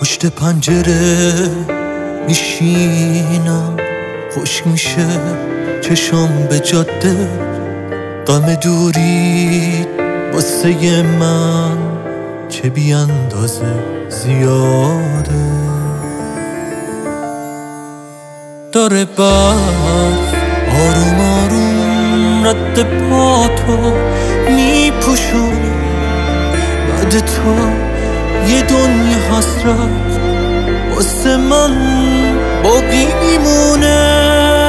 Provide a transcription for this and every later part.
پشت پنجره میشینم، خشک میشه چشام به جاده، غم دوری واسه من چه بی اندازه زیاده. داره برف آروم آروم رد پاتو میپوشونه، بعد تو یه دنیا حسرت واسه من باقی میمونه.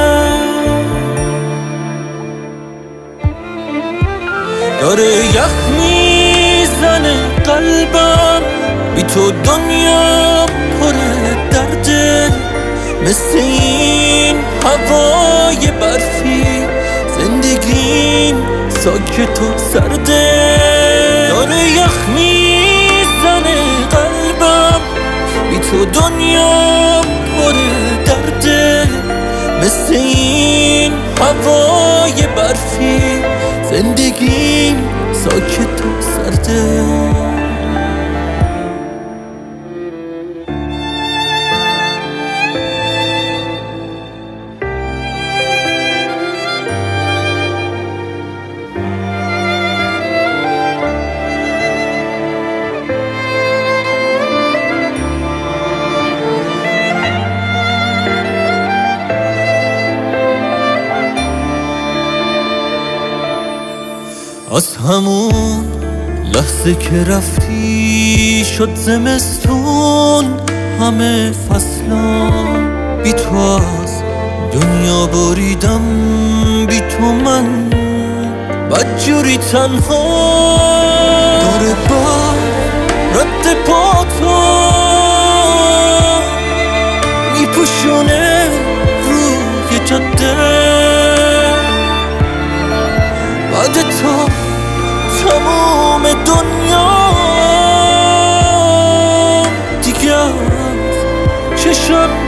داره یخ میزنه قلبم، بی تو دنیا پر درده، مثل این هوای برفی زندگیم ساکت و سرده. داره یخ میزنه قلبم، بی تو دنیا پر درده، مثل این هوای برفی زندگیم ساکت و سرده. از همون لحظه که رفتی شد زمستون همه فصلام، بی تو از دنیا بریدم، بی تو من بدجوری تنها. داره با رد پاتو میپوشونه روی جاده، بعد تو تموم دنیا دیگه از چشم